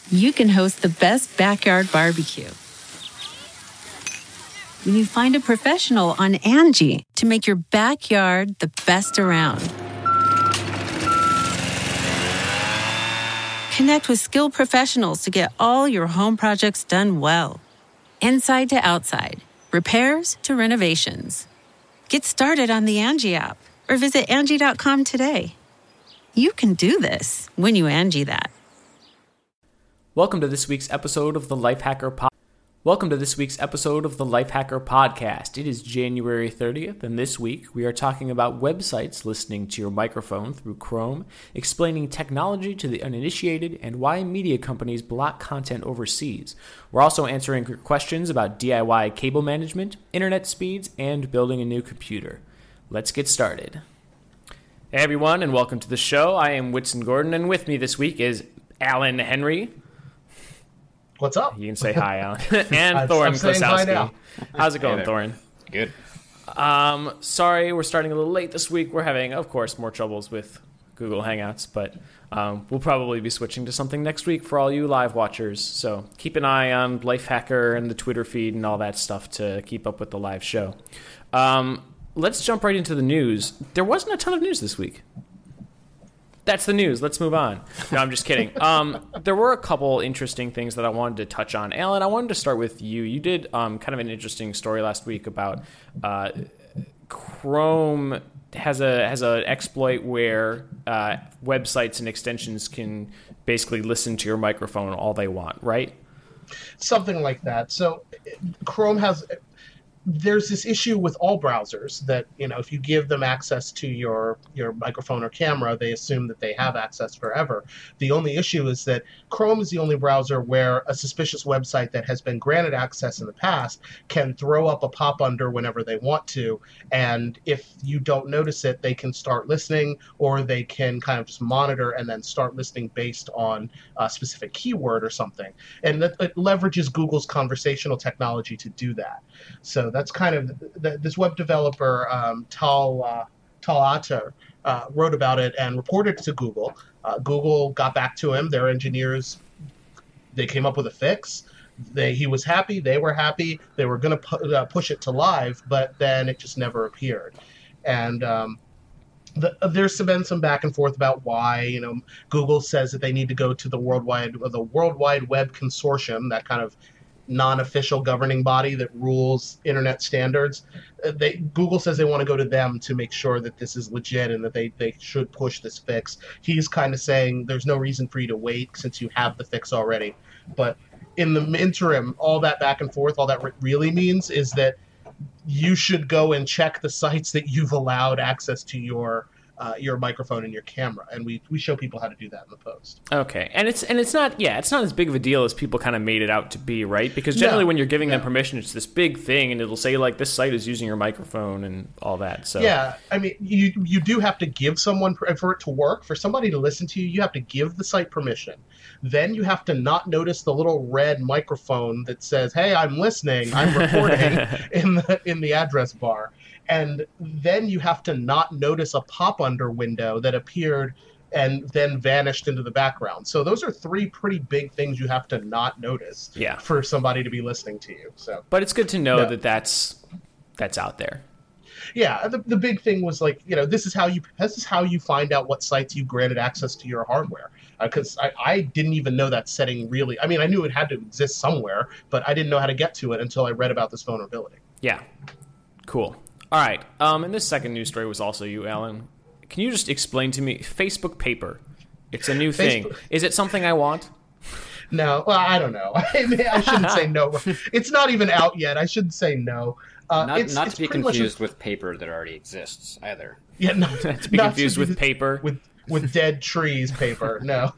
you can host the best backyard barbecue. When you find a professional on Angie to make your backyard the best around. Connect with skilled professionals to get all your home projects done well. Inside to outside, repairs to renovations. Get started on the Angie app or visit Angie.com today. You can do this when you Angie that. Welcome to this week's episode of the Lifehacker Podcast. It is January 30th, and this week we are talking about websites listening to your microphone through Chrome, explaining technology to the uninitiated, and why media companies block content overseas. We're also answering questions about DIY cable management, internet speeds, and building a new computer. Let's get started. Hey everyone, and welcome to the show. I am Whitson Gordon, and with me this week is Alan Henry. What's up? You can say hi, Alan. And Thorin Klosowski. How's it going, Thorin? Good. Sorry, we're starting a little late this week. We're having, of course, more troubles with Google Hangouts, but we'll probably be switching to something next week for all you live watchers. So keep an eye on Lifehacker and the Twitter feed and all that stuff to keep up with the live show. Let's jump right into the news. There wasn't a ton of news this week. That's the news. Let's move on. No, I'm just kidding. There were a couple interesting things that I wanted to touch on. Alan, I wanted to start with you. You did kind of an interesting story last week about Chrome has an exploit where websites and extensions can basically listen to your microphone all they want, right? Something like that. So Chrome there's this issue with all browsers that, if you give them access to your microphone or camera, they assume that they have access forever. The only issue is that Chrome is the only browser where a suspicious website that has been granted access in the past can throw up a pop-under whenever they want to. And if you don't notice it, they can start listening, or they can kind of just monitor and then start listening based on a specific keyword or something. And it leverages Google's conversational technology to do that. So that's kind of this web developer, Tal Ater, wrote about it and reported it to Google. Google got back to him. Their engineers, they came up with a fix. He was happy. They were happy. They were going to push it to live, but then it just never appeared. And there's been some back and forth about why. Google says that they need to go to the World Wide Web Consortium, that kind of non-official governing body that rules internet standards. Google says they want to go to them to make sure that this is legit and that they should push this fix. He's kind of saying there's no reason for you to wait since you have the fix already. But in the interim, all that back and forth, all that really means is that you should go and check the sites that you've allowed access to your microphone and your camera, and we show people how to do that in the post. Okay, and it's not as big of a deal as people kind of made it out to be, right? Because generally when you're giving them permission, it's this big thing, and it'll say like this site is using your microphone and all that. So yeah, I mean you do have to give someone, for it to work, for somebody to listen to you, you have to give the site permission. Then you have to not notice the little red microphone that says, "Hey, I'm listening, I'm recording," in the address bar. And then you have to not notice a pop-under window that appeared and then vanished into the background. So those are three pretty big things you have to not notice for somebody to be listening to you. So, but it's good to know that that's out there. Yeah, the big thing was this is how you find out what sites you granted access to your hardware. Because I didn't even know that setting really. I mean, I knew it had to exist somewhere, but I didn't know how to get to it until I read about this vulnerability. Yeah, cool. All right, and this second news story was also you, Alan. Can you just explain to me Facebook Paper? It's a new thing. Is it something I want? No, well, I don't know. I shouldn't say no. It's not even out yet. I shouldn't say no. Not to be confused with paper that already exists either. Yeah, no, to be confused with paper. With dead trees paper. No.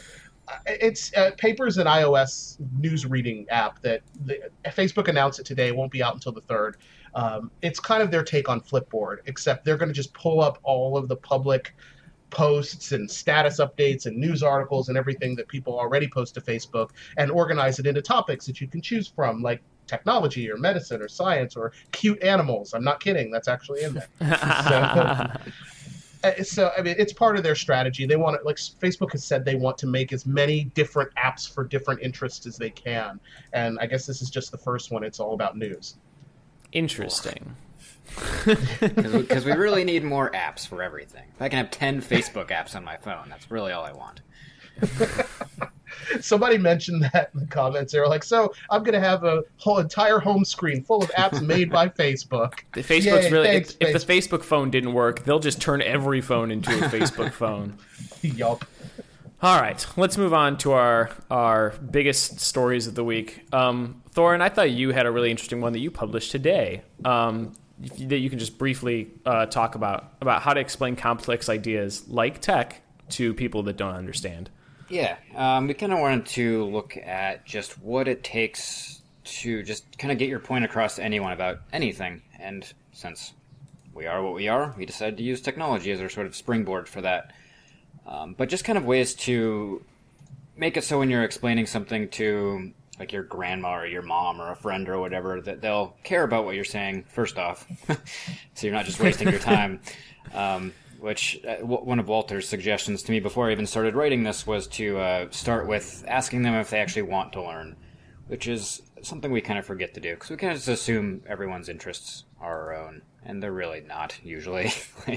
It's Paper is an iOS news reading app that Facebook announced it today. It won't be out until the 3rd. It's kind of their take on Flipboard, except they're going to just pull up all of the public posts and status updates and news articles and everything that people already post to Facebook and organize it into topics that you can choose from, like technology or medicine or science or cute animals. I'm not kidding. That's actually in there. So I mean, it's part of their strategy. They want to, like Facebook has said, they want to make as many different apps for different interests as they can. And I guess this is just the first one. It's all about news. Interesting. Because we really need more apps for everything. If I can have 10 Facebook apps on my phone, that's really all I want. Somebody mentioned that in the comments. They were like, so I'm going to have a whole entire home screen full of apps made by Facebook. The Facebook's if the Facebook phone didn't work, they'll just turn every phone into a Facebook phone. Yup. All right, let's move on to our biggest stories of the week. Thorin, I thought you had a really interesting one that you published today that you can just briefly talk about how to explain complex ideas like tech to people that don't understand. Yeah, we kind of wanted to look at just what it takes to just kind of get your point across to anyone about anything. And since we are what we are, we decided to use technology as our sort of springboard for that. But just kind of ways to make it so when you're explaining something to like your grandma or your mom or a friend or whatever, that they'll care about what you're saying, first off. So you're not just wasting your time. Which one of Walter's suggestions to me before I even started writing this was to start with asking them if they actually want to learn, which is something we kind of forget to do because we kind of just assume everyone's interests are our own, and they're really not usually.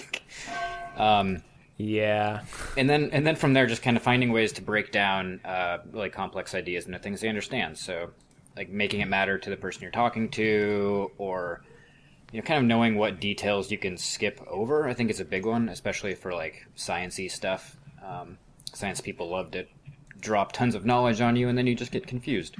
Yeah. And then from there, just kind of finding ways to break down really complex ideas into things they understand. So, like making it matter to the person you're talking to, or kind of knowing what details you can skip over, I think is a big one, especially for like sciencey stuff. Science people love to drop tons of knowledge on you, and then you just get confused.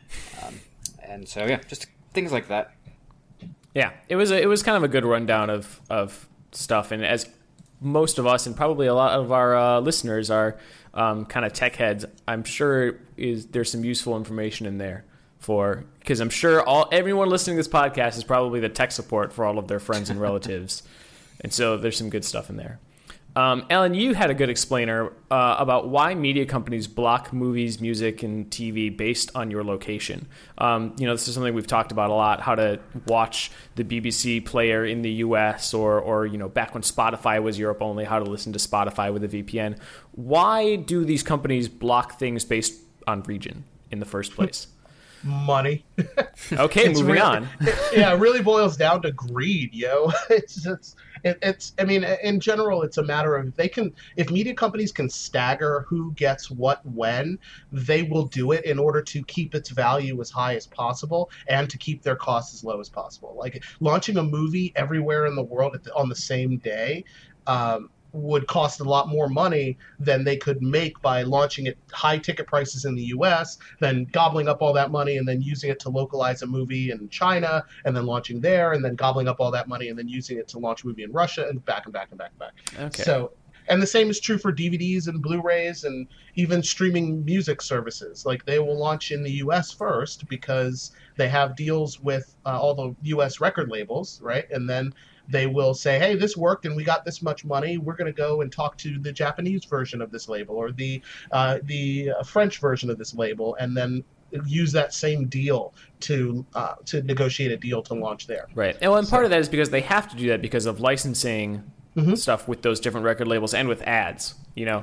And so, yeah, just things like that. Yeah, it was kind of a good rundown of stuff, and as most of us and probably a lot of our listeners are kind of tech heads, I'm sure there's some useful information in there. Because I'm sure everyone listening to this podcast is probably the tech support for all of their friends and relatives. And so there's some good stuff in there. Ellen, you had a good explainer about why media companies block movies, music, and TV based on your location. This is something we've talked about a lot, how to watch the BBC player in the US or back when Spotify was Europe only, how to listen to Spotify with a VPN. Why do these companies block things based on region in the first place? Money. Okay, moving on. It really boils down to greed, yo. It's I mean, in general, it's a matter of if media companies can stagger who gets what when, they will do it in order to keep its value as high as possible and to keep their costs as low as possible. Like launching a movie everywhere in the world on the same day would cost a lot more money than they could make by launching at high ticket prices in the US, then gobbling up all that money and then using it to localize a movie in China and then launching there and then gobbling up all that money and then using it to launch a movie in Russia and back and back and back and back. Okay. So, and the same is true for DVDs and Blu-rays and even streaming music services. Like they will launch in the US first because they have deals with all the US record labels, right? And then they will say, hey, this worked and we got this much money. We're going to go and talk to the Japanese version of this label or the French version of this label and then use that same deal to negotiate a deal to launch there. Right. And part of that is because they have to do that because of licensing stuff with those different record labels and with ads,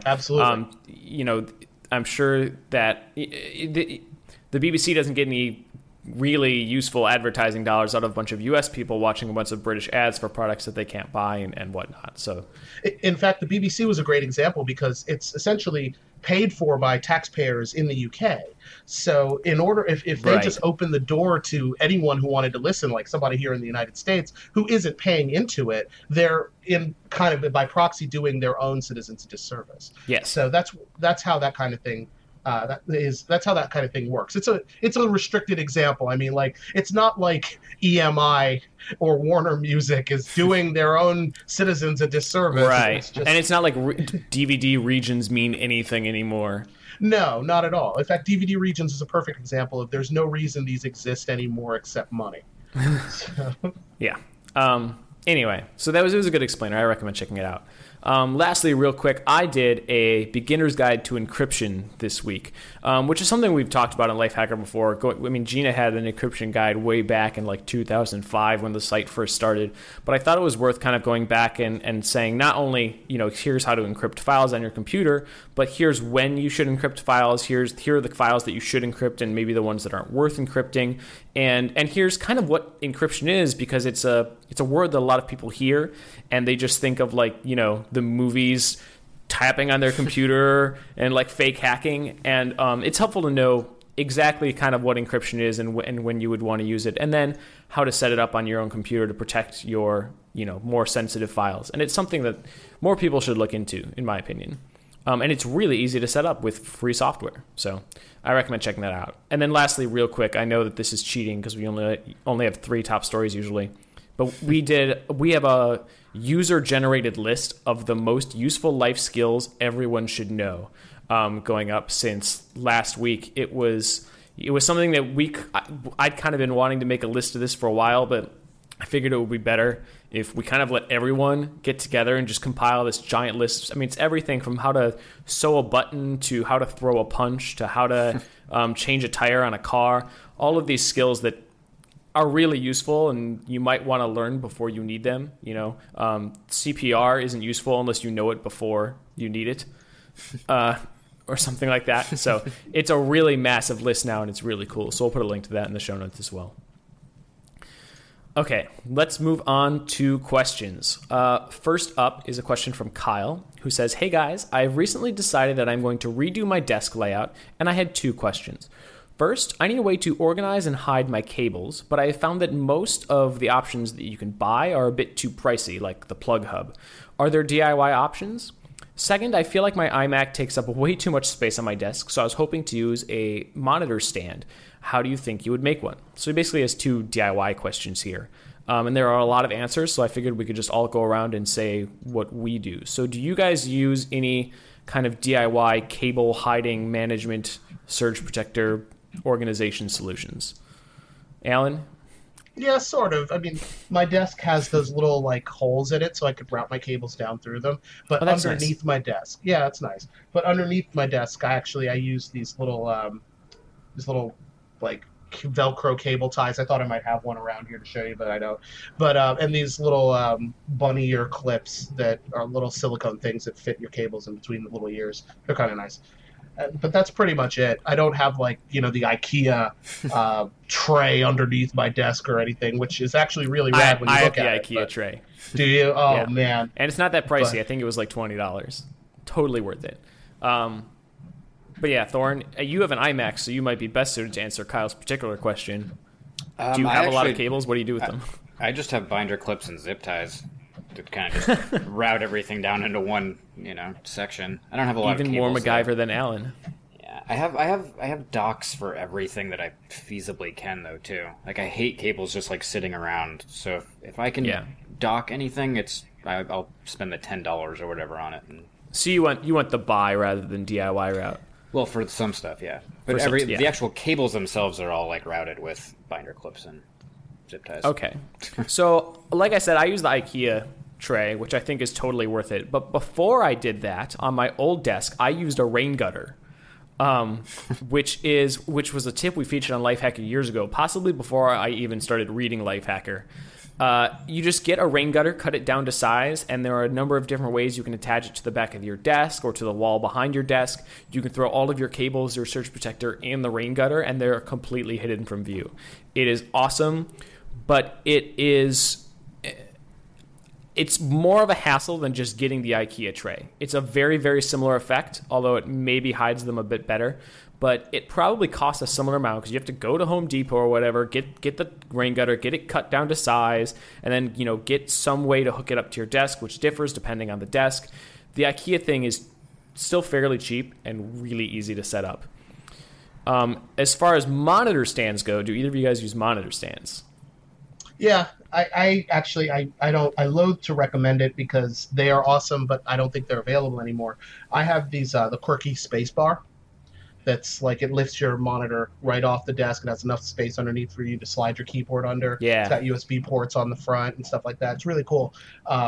Absolutely. I'm sure that the BBC doesn't get any really useful advertising dollars out of a bunch of U.S. people watching a bunch of British ads for products that they can't buy and whatnot. So, in fact, the BBC was a great example because it's essentially paid for by taxpayers in the UK. So in order, if they just opened the door to anyone who wanted to listen, like somebody here in the United States who isn't paying into it, they're in kind of by proxy doing their own citizens a disservice. Yes. So that's how that kind of thing that's how that kind of thing works. It's a restricted example. I mean, like it's not like EMI or Warner Music is doing their own citizens a disservice. Right. And it's not like DVD regions mean anything anymore. No, not at all. In fact, DVD regions is a perfect example of there's no reason these exist anymore except money. Yeah. Anyway, so it was a good explainer. I recommend checking it out. Lastly, real quick, I did a beginner's guide to encryption this week, which is something we've talked about on Lifehacker before. Gina had an encryption guide way back in like 2005 when the site first started, but I thought it was worth kind of going back and saying not only, here's how to encrypt files on your computer, but here's when you should encrypt files, here are the files that you should encrypt and maybe the ones that aren't worth encrypting, and here's kind of what encryption is, because it's a word that a lot of people hear and they just think of like, the movies tapping on their computer and like fake hacking, and it's helpful to know exactly kind of what encryption is and when you would want to use it, and then how to set it up on your own computer to protect your more sensitive files. And it's something that more people should look into, in my opinion. And it's really easy to set up with free software, so I recommend checking that out. And then lastly, real quick, I know that this is cheating because we only have 3 top stories usually, but we have a user-generated list of the most useful life skills everyone should know, going up since last week. It was something that I'd kind of been wanting to make a list of this for a while, but I figured it would be better if we kind of let everyone get together and just compile this giant list. I mean, it's everything from how to sew a button to how to throw a punch to how to change a tire on a car. All of these skills that are really useful and you might want to learn before you need them. CPR isn't useful unless you know it before you need it, or something like that. So it's a really massive list now, and it's really cool. So we'll put a link to that in the show notes as well. Okay, let's move on to questions. First up is a question from Kyle, who says, "Hey guys, I've recently decided that I'm going to redo my desk layout, and I had 2 questions. First, I need a way to organize and hide my cables, but I have found that most of the options that you can buy are a bit too pricey, like the plug hub. Are there DIY options? Second, I feel like my iMac takes up way too much space on my desk, so I was hoping to use a monitor stand. How do you think you would make one?" So he basically has 2 DIY questions here. And there are a lot of answers, so I figured we could just all go around and say what we do. So do you guys use any kind of DIY cable hiding management, surge protector, organization solutions? Alan? Yeah, sort of. I mean, my desk has those little like holes in it, so I could route my cables down through them. But underneath my desk, yeah, that's nice. But underneath my desk, I use these little like Velcro cable ties. I thought I might have one around here to show you, but I don't. But and these little bunny ear clips that are little silicone things that fit your cables in between the little ears. They're kind of nice. But that's pretty much it. I don't have the IKEA tray underneath my desk or anything, which is actually really rad when you look at it. I have the IKEA tray. Do you? Oh, yeah. Man. And it's not that pricey. I think it was like $20. Totally worth it. But yeah, Thorn, you have an iMac, so you might be best suited to answer Kyle's particular question. Do you have a lot of cables? What do you do with them? I just have binder clips and zip ties to kind of just route everything down into one, section. I don't have a lot of cables. Even more MacGyver than Alan. Yeah, I have docks for everything that I feasibly can, though, too. Like, I hate cables just like sitting around. So if I can dock anything, I'll spend the $10 or whatever on it. So you want the buy rather than DIY route. Well, for some stuff, yeah. But the actual cables themselves are all like routed with binder clips and zip ties. Okay. So, like I said, I use the IKEA tray, which I think is totally worth it. But before I did that, on my old desk, I used a rain gutter, which was a tip we featured on Lifehacker years ago, possibly before I even started reading Lifehacker. You just get a rain gutter, cut it down to size, and there are a number of different ways you can attach it to the back of your desk or to the wall behind your desk. You can throw all of your cables, your surge protector, in the rain gutter, and they're completely hidden from view. It is awesome, but it's more of a hassle than just getting the IKEA tray. It's a very, very similar effect, although it maybe hides them a bit better. But it probably costs a similar amount because you have to go to Home Depot or whatever, get the rain gutter, get it cut down to size, and then get some way to hook it up to your desk, which differs depending on the desk. The IKEA thing is still fairly cheap and really easy to set up. As far as monitor stands go, do either of you guys use monitor stands? Yeah, I actually loathe to recommend it because they are awesome, but I don't think they're available anymore. I have these the Quirky spacebar. That's like it lifts your monitor right off the desk and has enough space underneath for you to slide your keyboard under. Yeah. It's got USB ports on the front and stuff like that. It's really cool.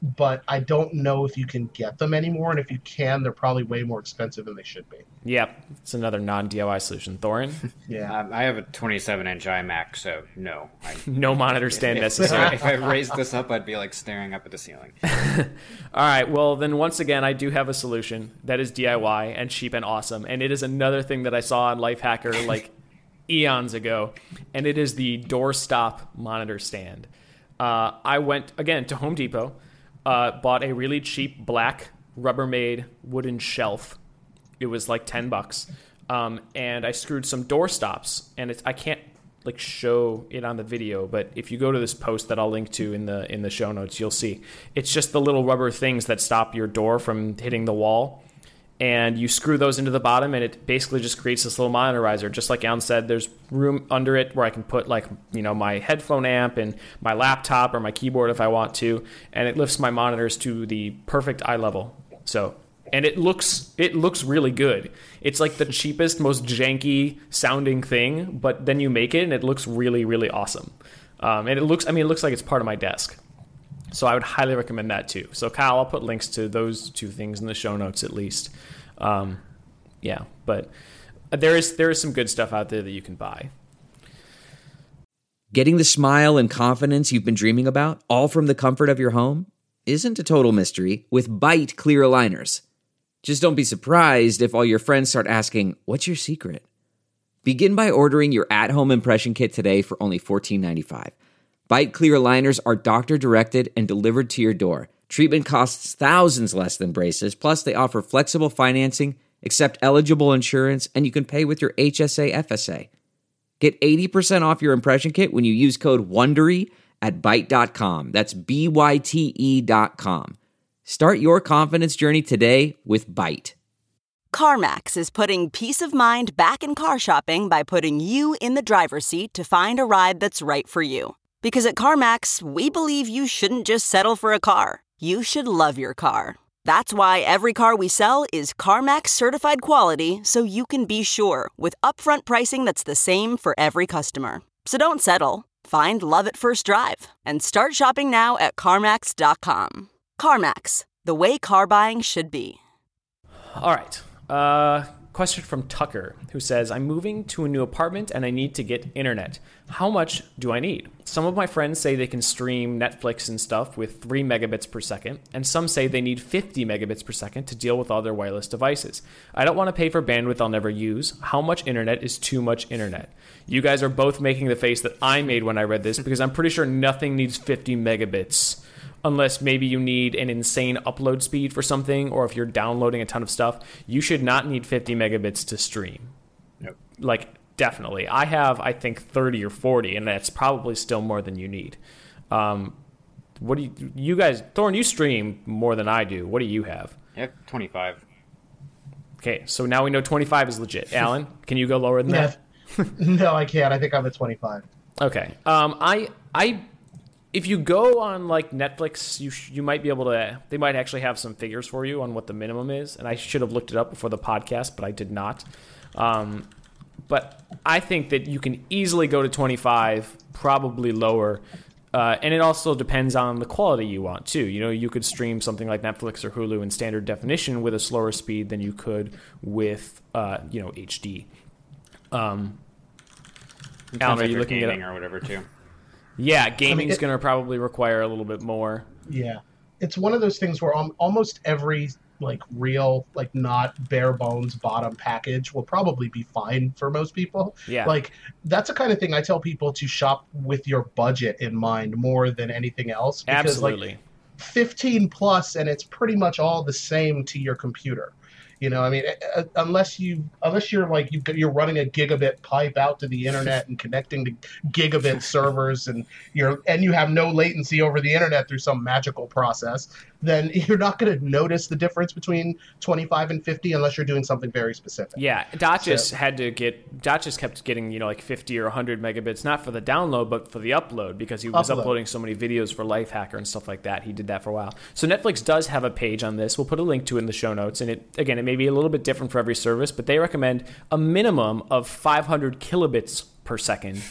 but I don't know if you can get them anymore. And if you can, they're probably way more expensive than they should be. Yep, it's another non-DIY solution. Thorin? Yeah. I have a 27-inch iMac, so no. No monitor stand necessary. If I raised this up, I'd be like staring up at the ceiling. All right, well, then once again, I do have a solution that is DIY and cheap and awesome. And it is another thing that I saw on Lifehacker like eons ago. And it is the doorstop monitor stand. I went, again, to Home Depot, bought a really cheap black Rubbermaid wooden shelf. It was like $10, and I screwed some door stops. And I can't like show it on the video, but if you go to this post that I'll link to in the show notes, you'll see it's just the little rubber things that stop your door from hitting the wall. And you screw those into the bottom, and it basically just creates this little monitorizer. Just like Alan said, there's room under it where I can put like, you know, my headphone amp and my laptop or my keyboard if I want to, and it lifts my monitors to the perfect eye level. So, and it looks really good. It's like the cheapest, most janky sounding thing, but then you make it and it looks really, really awesome. And it looks like it's part of my desk. So I would highly recommend that too. So Kyle, I'll put links to those two things in the show notes at least. Yeah, but there is some good stuff out there that you can buy. Getting the smile and confidence you've been dreaming about, all from the comfort of your home, isn't a total mystery with Byte clear aligners. Just don't be surprised if all your friends start asking, "What's your secret?" Begin by ordering your at-home impression kit today for only $14.95. Byte clear aligners are doctor-directed and delivered to your door. Treatment costs thousands less than braces, plus they offer flexible financing, accept eligible insurance, and you can pay with your HSA FSA. Get 80% off your impression kit when you use code WONDERY at Byte.com. That's BYTE.com. Start your confidence journey today with Byte. CarMax is putting peace of mind back in car shopping by putting you in the driver's seat to find a ride that's right for you. Because at CarMax, we believe you shouldn't just settle for a car. You should love your car. That's why every car we sell is CarMax certified quality, so you can be sure with upfront pricing that's the same for every customer. So don't settle. Find love at first drive and start shopping now at CarMax.com. CarMax, the way car buying should be. All right. Question from Tucker, who says, I'm moving to a new apartment and I need to get internet. How much do I need? Some of my friends say they can stream Netflix and stuff with 3 megabits per second, and some say they need 50 megabits per second to deal with all their wireless devices. I don't want to pay for bandwidth I'll never use. How much internet is too much internet? You guys are both making the face that I made when I read this, because I'm pretty sure nothing needs 50 megabits. Unless maybe you need an insane upload speed for something, or if you're downloading a ton of stuff, you should not need 50 megabits to stream. Nope. Like, definitely. I have, I think, 30 or 40, and that's probably still more than you need. What do you guys, Thorne, you stream more than I do. What do you have? Yeah, 25. Okay, so now we know 25 is legit. Alan, can you go lower than that? No, I can't. I think I'm at 25. Okay. If you go on like Netflix, you might be able to. They might actually have some figures for you on what the minimum is, and I should have looked it up before the podcast, but I did not. But I think that you can easily go to 25, probably lower, and it also depends on the quality you want too. You know, you could stream something like Netflix or Hulu in standard definition with a slower speed than you could with HD. Alan, are you looking at gaming or whatever too? Yeah, gaming's going to probably require a little bit more. Yeah. It's one of those things where almost every real, not bare bones bottom package will probably be fine for most people. Yeah. That's the kind of thing I tell people to shop with your budget in mind more than anything else. Because, absolutely. 15 plus and it's pretty much all the same to your computer. You know, I mean, unless you're you're running a gigabit pipe out to the internet and connecting to gigabit servers, and you have no latency over the internet through some magical process, then you're not going to notice the difference between 25 and 50 unless you're doing something very specific. Yeah, Dotchis kept getting 50 or 100 megabits, not for the download but for the upload, because he was uploading so many videos for Lifehacker and stuff like that. He did that for a while. So Netflix does have a page on this. We'll put a link to it in the show notes, and it may be a little bit different for every service, but they recommend a minimum of 500 kilobits per second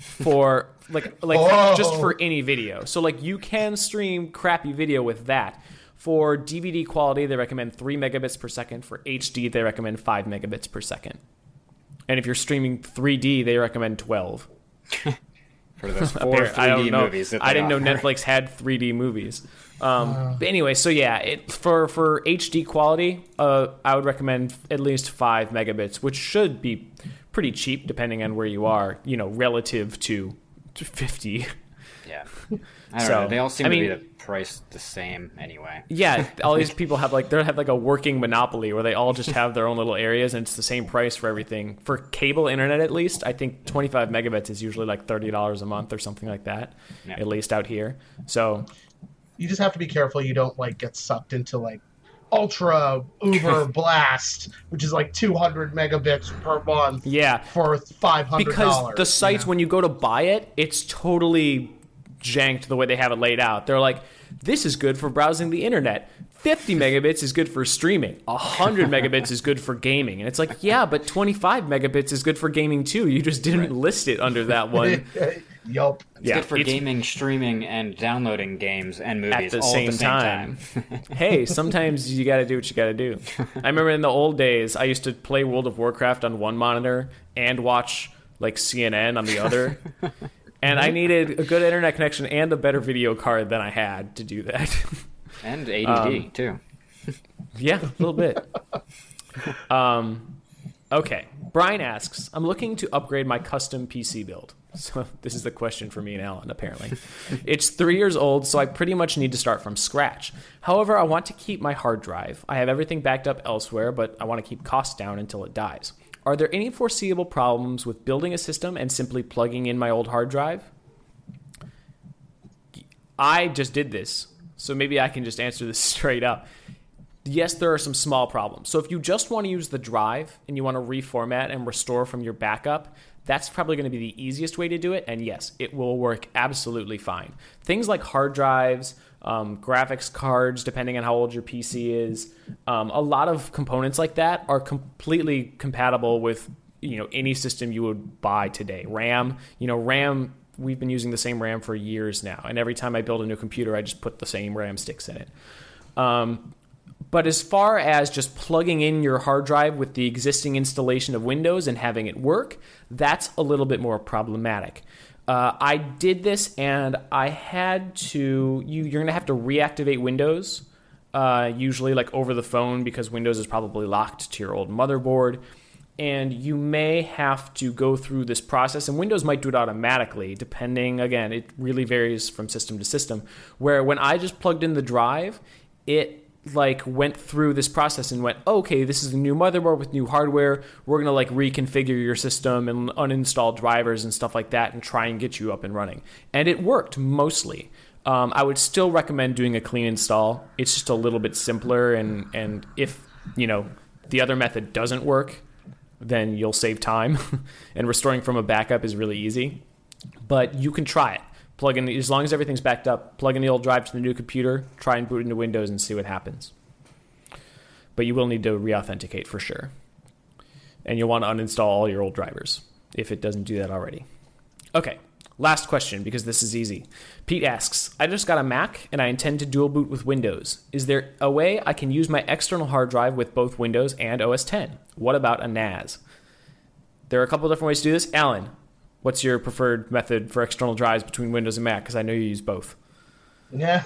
for like Oh. just for any video. So like you can stream crappy video with that. For DVD quality, they recommend 3 megabits per second. For HD, they recommend 5 megabits per second. And if you're streaming 3D, they recommend 12. For those 4 3D I don't know. movies that I they didn't know offer. Netflix had 3D movies. But anyway, so yeah, for HD quality, I would recommend at least 5 megabits, which should be pretty cheap depending on where you are, relative to 50. Yeah. I don't So, know. They all seem I to mean- be priced the same anyway. Yeah, all these people have like a working monopoly where they all just have their own little areas and it's the same price for everything. For cable internet, at least, I think 25 megabits is usually like $30 a month or something like that, Yeah. at least out here. So You just have to be careful you don't like get sucked into like ultra uber blast, which is like 200 megabits per month yeah, for $500. because the sites, when you go to buy it, it's totally janked the way they have it laid out. They're like, this is good for browsing the internet. 50 megabits is good for streaming. 100 megabits is good for gaming. And it's like, yeah, but 25 megabits is good for gaming too. You just didn't list it under that one. Yup. It's good for gaming, streaming, and downloading games and movies at the all same at the same time. time. Hey, sometimes you got to do what you got to do. I remember in the old days, I used to play World of Warcraft on one monitor and watch like CNN on the other. And I needed a good internet connection and a better video card than I had to do that. And ADD, too. Yeah, a little bit. Okay. Brian asks, I'm looking to upgrade my custom PC build. So this is the question for me and Alan, apparently. It's 3 years old, so I pretty much need to start from scratch. However, I want to keep my hard drive. I have everything backed up elsewhere, but I want to keep costs down until it dies. Are there any foreseeable problems with building a system and simply plugging in my old hard drive? I just did this, so maybe I can just answer this straight up. Yes, there are some small problems. So if you just want to use the drive and you want to reformat and restore from your backup, that's probably going to be the easiest way to do it. And yes, it will work absolutely fine. Things like hard drives, graphics cards, depending on how old your PC is, a lot of components like that are completely compatible with any system you would buy today. RAM, we've been using the same RAM for years now. And every time I build a new computer, I just put the same RAM sticks in it. But as far as just plugging in your hard drive with the existing installation of Windows and having it work, that's a little bit more problematic. I did this and I had to, you're going to have to reactivate Windows, usually like over the phone because Windows is probably locked to your old motherboard. And you may have to go through this process, and Windows might do it automatically, depending, again, it really varies from system to system, where when I just plugged in the drive, it went through this process and went, okay, this is a new motherboard with new hardware. We're going to reconfigure your system and uninstall drivers and stuff like that and try and get you up and running. And it worked mostly. I would still recommend doing a clean install. It's just a little bit simpler, and if, the other method doesn't work, then you'll save time. And restoring from a backup is really easy. But you can try it. Plug in, as long as everything's backed up, plug in the old drive to the new computer, try and boot into Windows and see what happens. But you will need to re-authenticate for sure. And you'll want to uninstall all your old drivers if it doesn't do that already. Okay, last question, because this is easy. Pete asks, I just got a Mac and I intend to dual boot with Windows. Is there a way I can use my external hard drive with both Windows and OS X? What about a NAS? There are a couple different ways to do this. Alan, what's your preferred method for external drives between Windows and Mac? Because I know you use both. Yeah.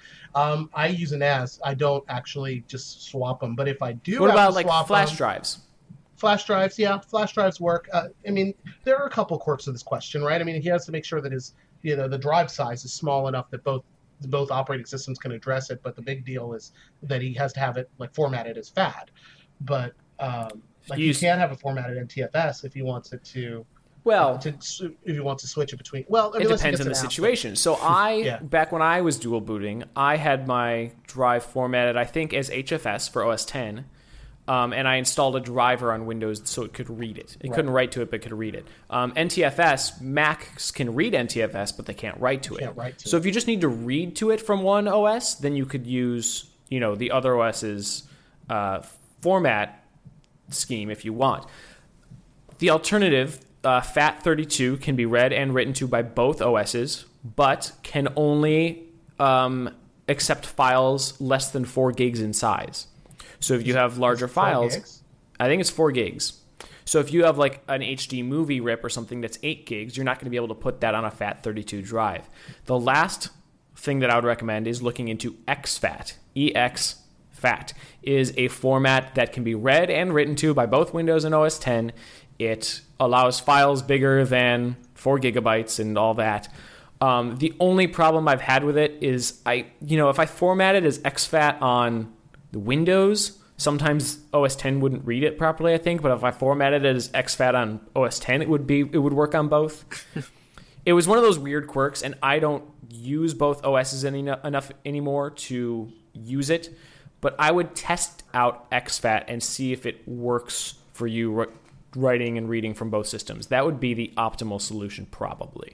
I use a NAS. I don't actually just swap them. But if I do What have about to swap flash them, drives? Flash drives, yeah. Flash drives work. There are a couple quirks to this question, right? He has to make sure that his, the drive size is small enough that both operating systems can address it. But the big deal is that he has to have it formatted as FAT. But you can have it formatted NTFS if he wants it to. Well, if you want to switch it between, it depends on the situation. So back when I was dual booting, I had my drive formatted, I think, as HFS for OS X, and I installed a driver on Windows so it could read it. It couldn't write to it, but could read it. NTFS, Macs can read NTFS, but they can't write to it. So if you just need to read to it from one OS, then you could use, the other OS's format scheme if you want. The alternative FAT32 can be read and written to by both OSs, but can only accept files less than 4 gigs in size. So if you have larger files, gigs? I think it's 4 gigs. So if you have like an HD movie rip or something that's 8 gigs, you're not going to be able to put that on a FAT32 drive. The last thing that I would recommend is looking into exFAT. exFAT is a format that can be read and written to by both Windows and OS X. It allows files bigger than 4 gigabytes and all that. The only problem I've had with it is if I format it as exFAT on the Windows, sometimes OS X wouldn't read it properly, I think, but if I formatted it as exFAT on OS X, it would work on both. It was one of those weird quirks, and I don't use both OSs enough anymore to use it, but I would test out exFAT and see if it works for you writing and reading from both systems. That would be the optimal solution, probably.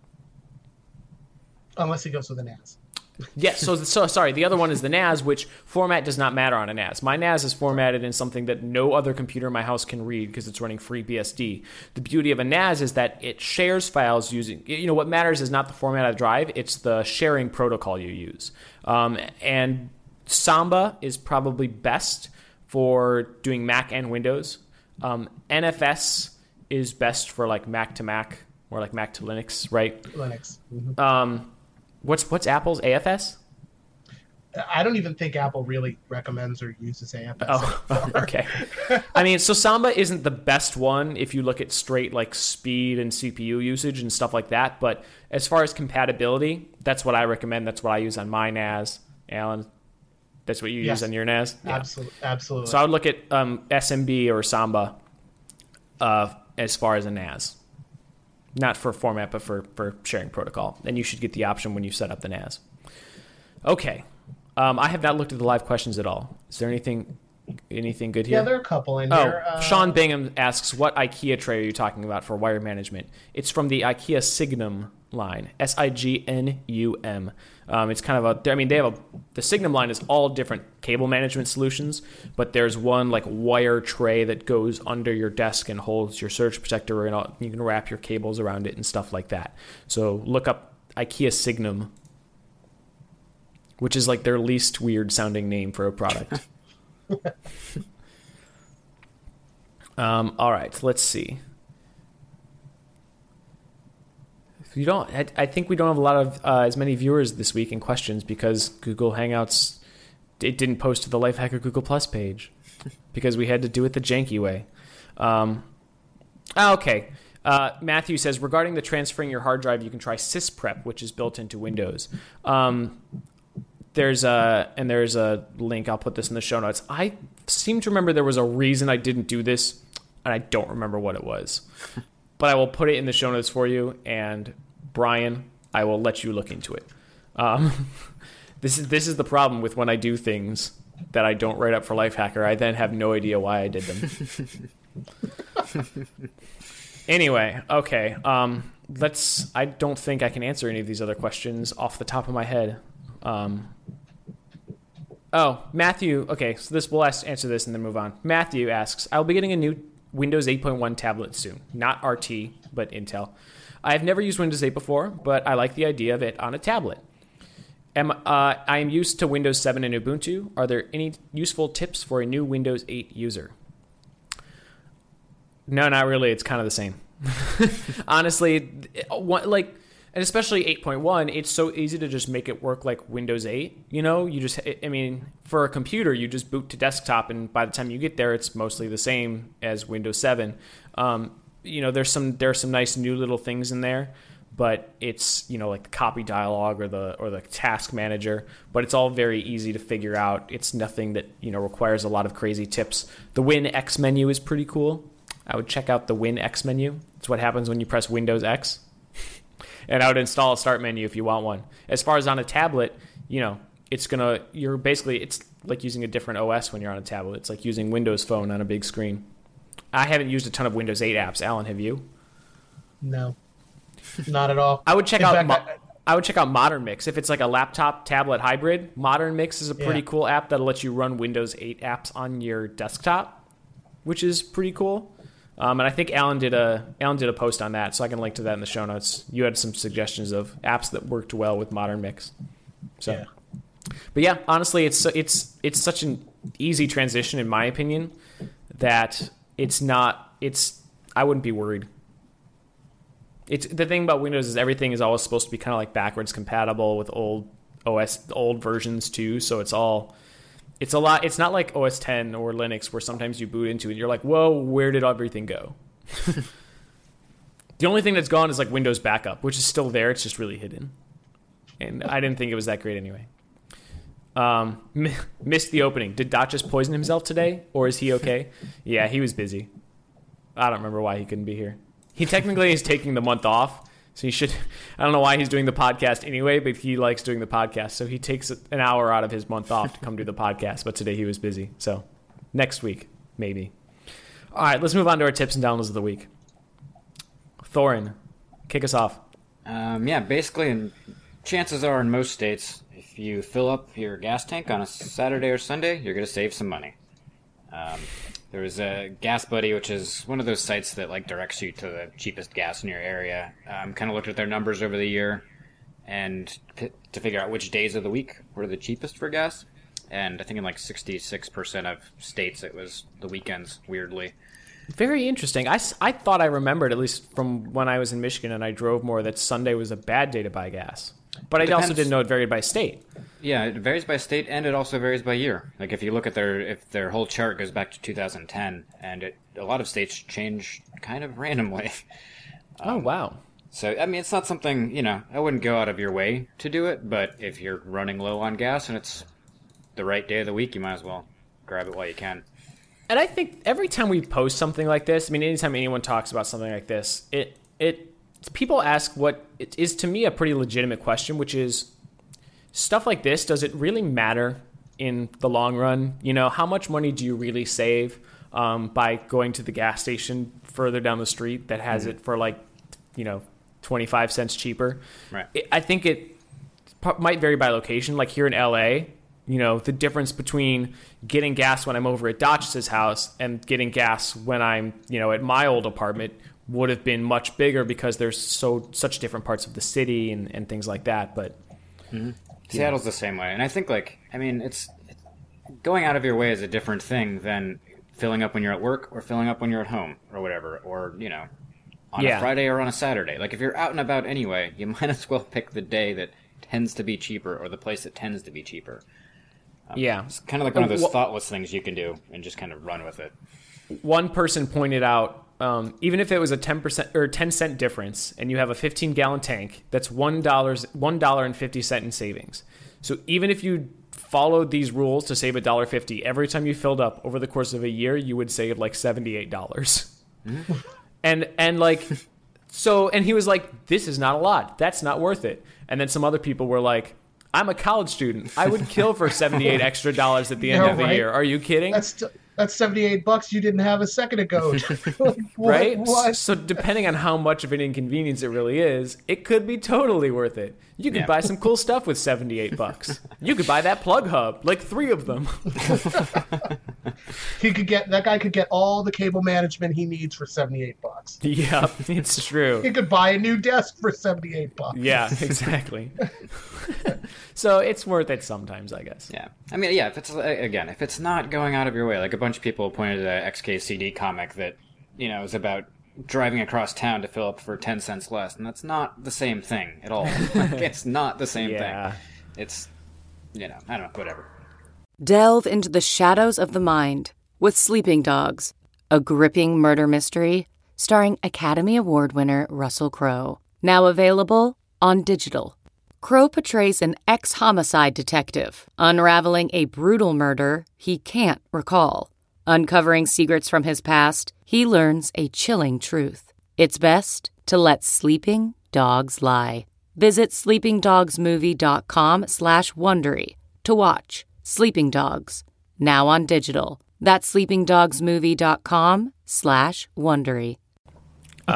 Unless it goes with a NAS. Yes, so sorry, the other one is the NAS, which format does not matter on a NAS. My NAS is formatted in something that no other computer in my house can read because it's running FreeBSD. The beauty of a NAS is that it shares files using, what matters is not the format of the drive, it's the sharing protocol you use. And Samba is probably best for doing Mac and Windows. NFS is best for like Mac to Mac or like Mac to Linux, right? Linux. Mm-hmm. What's Apple's AFS? I don't even think Apple really recommends or uses AFS. Oh, okay. I mean, so Samba isn't the best one if you look at straight like speed and CPU usage and stuff like that. But as far as compatibility, that's what I recommend. That's what I use on my NAS. Alan, that's what you use on your NAS? Yeah. Absolutely. So I would look at SMB or Samba as far as a NAS. Not for format, but for sharing protocol. And you should get the option when you set up the NAS. Okay. I have not looked at the live questions at all. Is there anything good here? Yeah, there are a couple in here. Sean Bingham asks, what IKEA tray are you talking about for wire management? It's from the IKEA Signum line, Signum. It's kind of the Signum line is all different cable management solutions, but there's one like wire tray that goes under your desk and holds your surge protector, and you can wrap your cables around it and stuff like that. So look up IKEA Signum, which is like their least weird sounding name for a product. All right, let's see. I think we don't have a lot of as many viewers this week in questions because Google Hangouts it didn't post to the Lifehacker Google Plus page because we had to do it the janky way. Okay. Matthew says, regarding the transferring your hard drive, you can try SysPrep, which is built into Windows. There's a link. I'll put this in the show notes. I seem to remember there was a reason I didn't do this, and I don't remember what it was. But I will put it in the show notes for you, and Brian, I will let you look into it. This is the problem with when I do things that I don't write up for Lifehacker. I then have no idea why I did them. Anyway, okay. I don't think I can answer any of these other questions off the top of my head. Matthew. Okay, so we'll answer this and then move on. Matthew asks, I'll be getting a new Windows 8.1 tablet soon. Not RT, but Intel. I have never used Windows 8 before, but I like the idea of it on a tablet. I am used to Windows 7 and Ubuntu. Are there any useful tips for a new Windows 8 user? No, not really. It's kind of the same. Honestly, and especially 8.1, it's so easy to just make it work like Windows 8. For a computer, you just boot to desktop, and by the time you get there, it's mostly the same as Windows 7. There's some nice new little things in there, but it's like the copy dialog or the task manager, but it's all very easy to figure out. It's nothing that requires a lot of crazy tips. The Win X menu is pretty cool. I would check out the Win X menu. It's what happens when you press Windows X. And I would install a start menu if you want one. As far as on a tablet, it's like using a different OS when you're on a tablet. It's like using Windows Phone on a big screen. I haven't used a ton of Windows 8 apps. Alan, have you? No, not at all. I would check out Modern Mix. If it's like a laptop tablet hybrid, Modern Mix is a pretty cool app that'll let you run Windows 8 apps on your desktop, which is pretty cool. And I think Alan did a post on that, so I can link to that in the show notes. You had some suggestions of apps that worked well with Modern Mix. So, Yeah. But yeah, honestly, it's such an easy transition in my opinion that I wouldn't be worried. It's the thing about Windows is everything is always supposed to be kind of like backwards compatible with old versions too. So it's a lot. It's not like OS 10 or Linux where sometimes you boot into it and you're like, whoa, where did everything go? The only thing that's gone is like Windows backup, which is still there. It's just really hidden. And I didn't think it was that great anyway. Missed the opening. Did Dot just poison himself today, or is he okay? Yeah, he was busy. I don't remember why he couldn't be here. He technically is taking the month off, so he should. I don't know why he's doing the podcast anyway, but he likes doing the podcast, so he takes an hour out of his month off to come do the podcast. But today he was busy, so next week maybe. All right, let's move on to our tips and downloads of the week. Thorin, kick us off. Basically, and chances are in most states, if you fill up your gas tank on a Saturday or Sunday, you're going to save some money. There was a Gas Buddy, which is one of those sites that like directs you to the cheapest gas in your area. Kind of looked at their numbers over the year and to figure out which days of the week were the cheapest for gas. And I think in like 66% of states it was the weekends, weirdly. Very interesting. I thought I remembered, at least from when I was in Michigan and I drove more, that Sunday was a bad day to buy gas. But I also didn't know it varied by state. Yeah, it varies by state, and it also varies by year. Like if you look at their whole chart goes back to 2010, and a lot of states change kind of randomly. Oh, wow. So, I mean, it's not something, I wouldn't go out of your way to do it, but if you're running low on gas and it's the right day of the week, you might as well grab it while you can. And I think every time we post something like this, I mean, anytime anyone talks about something like this, people ask what is to me a pretty legitimate question, which is stuff like this. Does it really matter in the long run? How much money do you really save by going to the gas station further down the street that has it for 25 cents cheaper? Right. I think it might vary by location. Like here in LA, the difference between getting gas when I'm over at Dotch's house and getting gas when I'm, at my old apartment would have been much bigger because there's such different parts of the city and things like that. But Seattle's the same way. And I think it's going out of your way is a different thing than filling up when you're at work or filling up when you're at home or whatever, or, on a Friday or on a Saturday. Like if you're out and about anyway, you might as well pick the day that tends to be cheaper or the place that tends to be cheaper. It's kind of like one of those thoughtless things you can do and just kind of run with it. One person pointed out, even if it was a 10% or 10-cent difference and you have a 15-gallon tank, that's $1.50 in savings. So even if you followed these rules to save $1.50 every time you filled up over the course of a year, you would save like $78. Mm-hmm. And he was like, this is not a lot. That's not worth it. And then some other people were like, I'm a college student. I would kill for $78 extra at the end of the year. Are you kidding? That's $78 you didn't have a second ago. Right? What? So depending on how much of an inconvenience it really is, it could be totally worth it. You could buy some cool stuff with $78. You could buy that plug hub, like 3 of them. That guy could get all the cable management he needs for $78. Yeah, it's true. He could buy a new desk for $78. Yeah, exactly. So it's worth it sometimes, I guess. Yeah. I mean, if it's not going out of your way, like a bunch of people pointed to the XKCD comic that, is about driving across town to fill up for 10 cents less, and that's not the same thing at all. It's not the same thing. It's, I don't know, whatever. Delve into the shadows of the mind with Sleeping Dogs, a gripping murder mystery starring Academy Award winner Russell Crowe. Now available on digital. Crowe portrays an ex-homicide detective unraveling a brutal murder he can't recall. Uncovering secrets from his past, he learns a chilling truth. It's best to let sleeping dogs lie. Visit sleepingdogsmovie.com/Wondery to watch Sleeping Dogs, now on digital. That's sleepingdogsmovie.com/Wondery.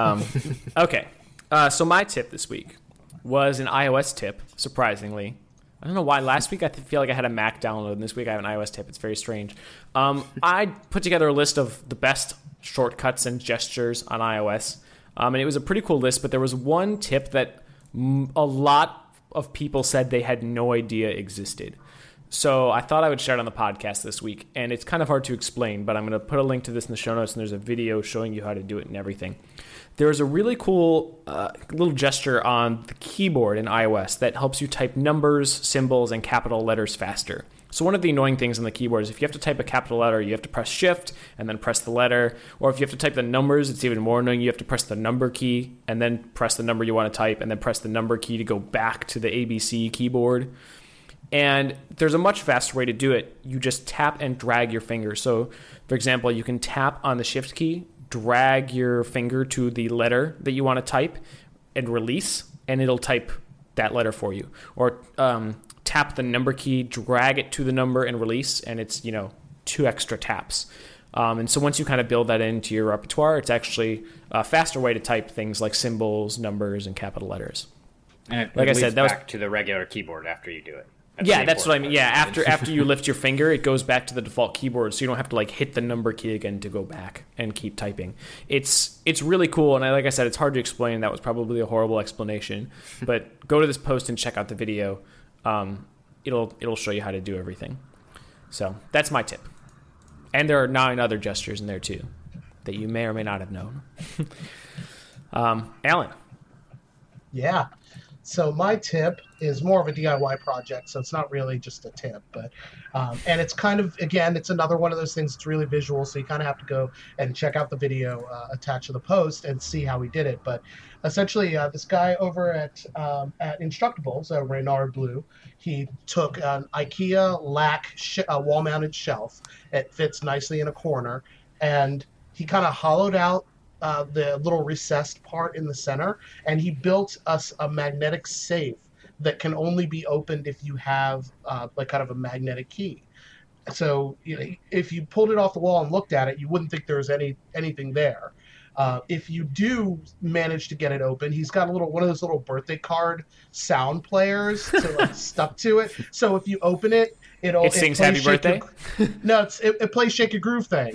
Okay. So my tip this week was an iOS tip, surprisingly. I don't know why. Last week I feel like I had a Mac download, and this week I have an iOS tip. It's very strange. I put together a list of the best shortcuts and gestures on iOS, and it was a pretty cool list, but there was one tip that a lot of people said they had no idea existed. So I thought I would share it on the podcast this week, and it's kind of hard to explain, but I'm going to put a link to this in the show notes, and there's a video showing you how to do it and everything. There's a really cool little gesture on the keyboard in iOS that helps you type numbers, symbols, and capital letters faster. So one of the annoying things on the keyboard is if you have to type a capital letter, you have to press Shift and then press the letter. Or if you have to type the numbers, it's even more annoying. You have to press the number key and then press the number you want to type and then press the number key to go back to the ABC keyboard. And there's a much faster way to do it. You just tap and drag your finger. So, for example, you can tap on the Shift key, drag your finger to the letter that you want to type, and release, and it'll type that letter for you. Or tap the number key, drag it to the number, and release, and it's 2 extra taps. And so once you kind of build that into your repertoire, it's actually a faster way to type things like symbols, numbers, and capital letters. And like I said, that back to the regular keyboard after you do it. That's what I mean. Yeah, after you lift your finger, it goes back to the default keyboard, so you don't have to hit the number key again to go back and keep typing. It's really cool, and like I said, it's hard to explain. That was probably a horrible explanation, but go to this post and check out the video. It'll show you how to do everything. So that's my tip. And there are 9 other gestures in there too that you may or may not have known. Alan. Yeah. So my tip is more of a DIY project, so it's not really just a tip, but and it's kind of, again, it's another one of those things that's really visual, so you kind of have to go and check out the video attached to the post and see how he did it. But essentially, this guy over at Instructables, Reynard Blue, he took an IKEA LAC wall-mounted shelf. It fits nicely in a corner, and he kind of hollowed out the little recessed part in the center, and he built us a magnetic safe that can only be opened if you have kind of a magnetic key. So if you pulled it off the wall and looked at it, you wouldn't think there was anything there. If you do manage to get it open, he's got one of those little birthday card sound players stuck to it. So if you open it, it sings Happy Birthday. It plays Shake Your Groove thing.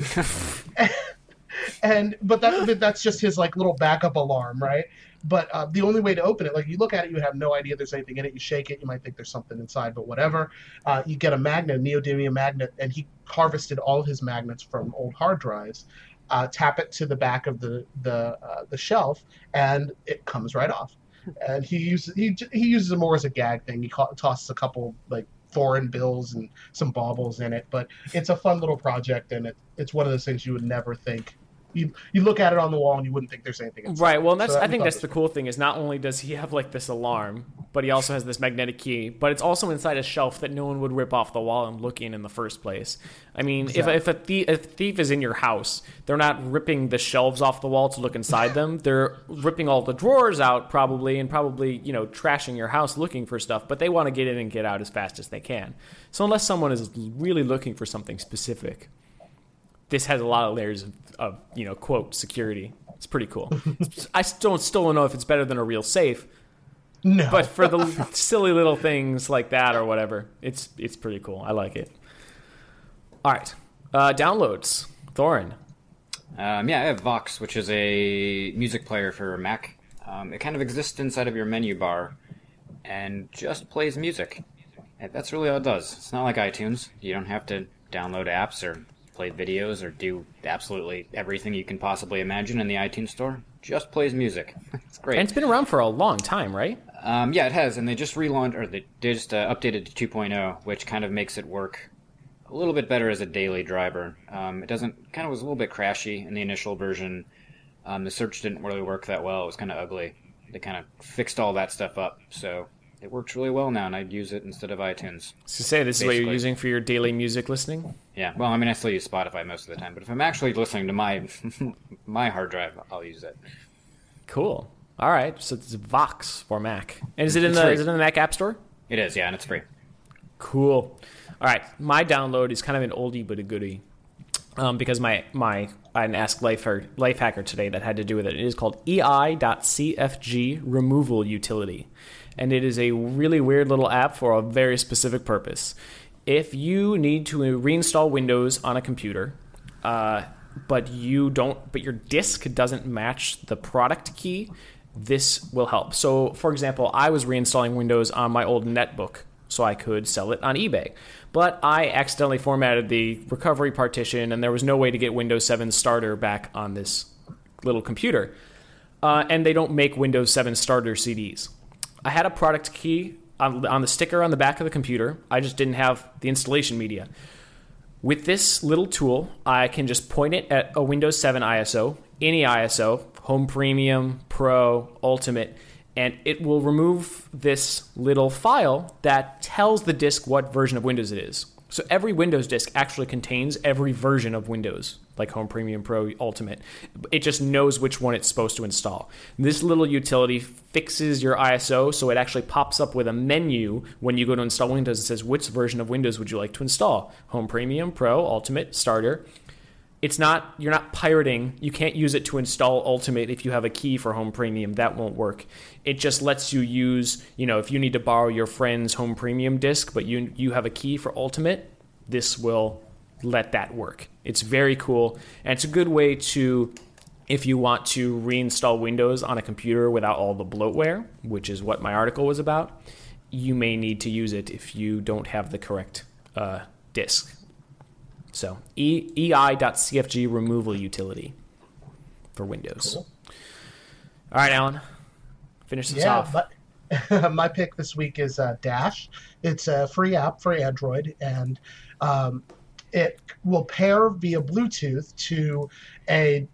But that's just his little backup alarm, right? But the only way to open it, you look at it, you have no idea there's anything in it. You shake it, you might think there's something inside, but whatever. You get a magnet, a neodymium magnet, and he harvested all of his magnets from old hard drives. Tap it to the back of the shelf, and it comes right off. And he uses it more as a gag thing. He tosses a couple foreign bills and some baubles in it, but it's a fun little project, and it's one of those things you would never think. You look at it on the wall and you wouldn't think there's anything inside. Right. Well, I think that's the cool thing is not only does he have this alarm, but he also has this magnetic key, but it's also inside a shelf that no one would rip off the wall and look in the first place. I mean, exactly. if a thief is in your house, they're not ripping the shelves off the wall to look inside them. They're ripping all the drawers out probably trashing your house looking for stuff, but they want to get in and get out as fast as they can. So unless someone is really looking for something specific, this has a lot of layers of quote, security. It's pretty cool. I still don't know if it's better than a real safe. No. But for the silly little things like that or whatever, it's pretty cool. I like it. All right. Downloads. Thorin. I have Vox, which is a music player for Mac. It kind of exists inside of your menu bar and just plays music. And that's really all it does. It's not like iTunes. You don't have to download apps or play videos or do absolutely everything you can possibly imagine in the iTunes store. Just plays music. It's great. And it's been around for a long time, right? It has, and they just relaunched, or they just updated to 2.0, which kind of makes it work a little bit better as a daily driver. It was a little bit crashy in the initial version. The search didn't really work that well. It was kind of ugly. They kind of fixed all that stuff up, so it works really well now, and I'd use it instead of iTunes. So this is what you're using for your daily music listening? Yeah, well, I still use Spotify most of the time, but if I'm actually listening to my my hard drive, I'll use it. Cool. All right, so it's Vox for Mac. And is it in the Mac App Store? It is, yeah, and it's free. Cool. All right, my download is kind of an oldie but a goodie. because I asked Lifehacker today that had to do with it. It is called EI.CFG Removal Utility. And it is a really weird little app for a very specific purpose. If you need to reinstall Windows on a computer, but your disk doesn't match the product key, this will help. So, for example, I was reinstalling Windows on my old netbook so I could sell it on eBay. But I accidentally formatted the recovery partition, and there was no way to get Windows 7 Starter back on this little computer. And they don't make Windows 7 Starter CDs. I had a product key on the sticker on the back of the computer. I just didn't have the installation media. With this little tool, I can just point it at a Windows 7 ISO, any ISO, Home Premium, Pro, Ultimate, and it will remove this little file that tells the disk what version of Windows it is. So every Windows disk actually contains every version of Windows, like Home Premium, Pro, Ultimate. It just knows which one it's supposed to install. This little utility fixes your ISO, so it actually pops up with a menu when you go to install Windows. It says, which version of Windows would you like to install? Home Premium, Pro, Ultimate, Starter. You're not pirating. You can't use it to install Ultimate if you have a key for Home Premium. That won't work. It just lets you use, if you need to borrow your friend's Home Premium disc, but you have a key for Ultimate, this will let that work. It's very cool, and it's a good way to, if you want to reinstall Windows on a computer without all the bloatware, which is what my article was about, you may need to use it if you don't have the correct disk. So EI.CFG removal utility for Windows. Cool. All right, Alan, finish this off. My pick this week is Dash. It's a free app for Android, and it will pair via Bluetooth to a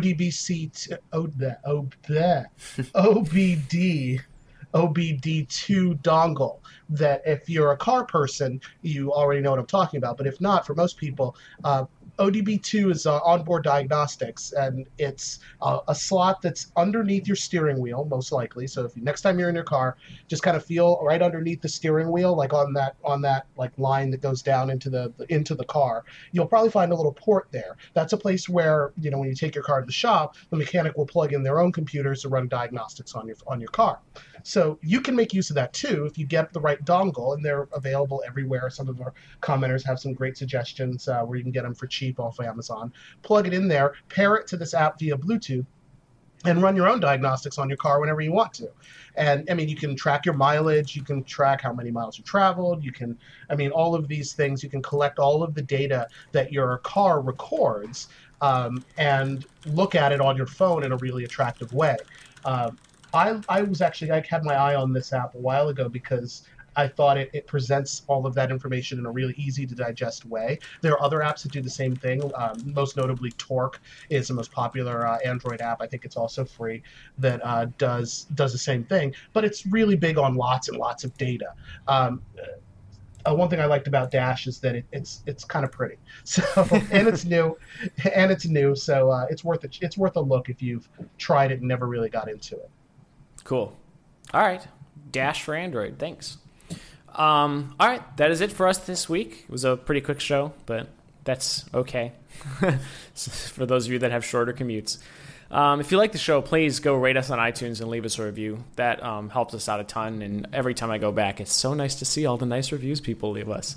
OBD2 dongle that if you're a car person, you already know what I'm talking about. But if not, for most people, ODB2 is onboard diagnostics, and it's a slot that's underneath your steering wheel, most likely. So if next time you're in your car, just kind of feel right underneath the steering wheel, like on that like line that goes down into the car. You'll probably find a little port there. That's a place where when you take your car to the shop, the mechanic will plug in their own computers to run diagnostics on your car. So you can make use of that too if you get the right dongle, and they're available everywhere. Some of our commenters have some great suggestions where you can get them for cheap off of Amazon. Plug it in there, pair it to this app via Bluetooth, and run your own diagnostics on your car whenever you want to. And you can track your mileage, you can track how many miles you traveled, all of these things. You can collect all of the data that your car records and look at it on your phone in a really attractive way. I had my eye on this app a while ago because I thought it presents all of that information in a really easy to digest way. There are other apps that do the same thing. Most notably, Torque is the most popular Android app. I think it's also free that does the same thing. But it's really big on lots and lots of data. One thing I liked about Dash is that it's kind of pretty. So and it's new, so it's worth it. It's worth a look if you've tried it and never really got into it. Cool. All right, Dash for Android. Thanks. All right, that is it for us this week. It was a pretty quick show, but that's okay for those of you that have shorter commutes. If you like the show, please go rate us on iTunes and leave us a review. That helps us out a ton, and every time I go back, it's so nice to see all the nice reviews people leave us.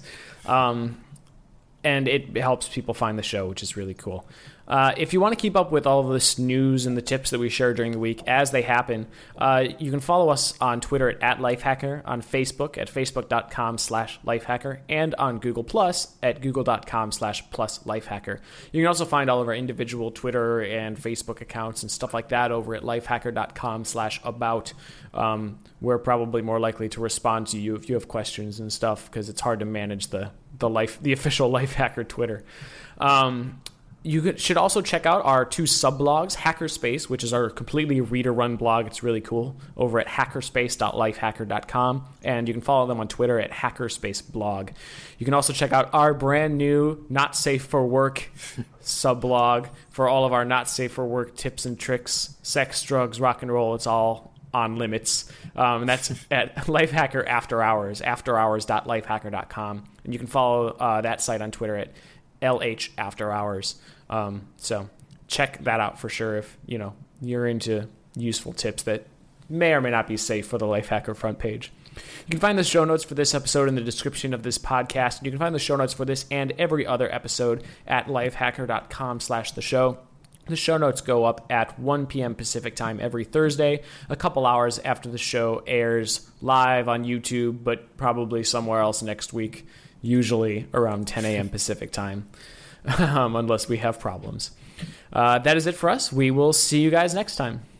And it helps people find the show, which is really cool. If you want to keep up with all of this news and the tips that we share during the week as they happen, you can follow us on Twitter at Lifehacker, on Facebook at facebook.com/Lifehacker, and on Google Plus at google.com/+Lifehacker. You can also find all of our individual Twitter and Facebook accounts and stuff like that over at lifehacker.com/about. We're probably more likely to respond to you if you have questions and stuff, because it's hard to manage the official Lifehacker Twitter. You should also check out our two sub-blogs, Hackerspace, which is our completely reader-run blog. It's really cool, over at hackerspace.lifehacker.com. And you can follow them on Twitter at hackerspaceblog. You can also check out our brand new Not Safe for Work sub-blog for all of our not safe for work tips and tricks, sex, drugs, rock and roll. It's all on limits. And that's at Lifehacker After Hours, afterhours.lifehacker.com. And you can follow that site on Twitter at LH After Hours. So check that out for sure if you're into useful tips that may or may not be safe for the Lifehacker front page. You can find the show notes for this episode in the description of this podcast. You can find the show notes for this and every other episode at lifehacker.com/the show. The show notes go up at 1 p.m. Pacific time every Thursday, a couple hours after the show airs live on YouTube, but probably somewhere else next week, usually around 10 a.m. Pacific time, unless we have problems. That is it for us. We will see you guys next time.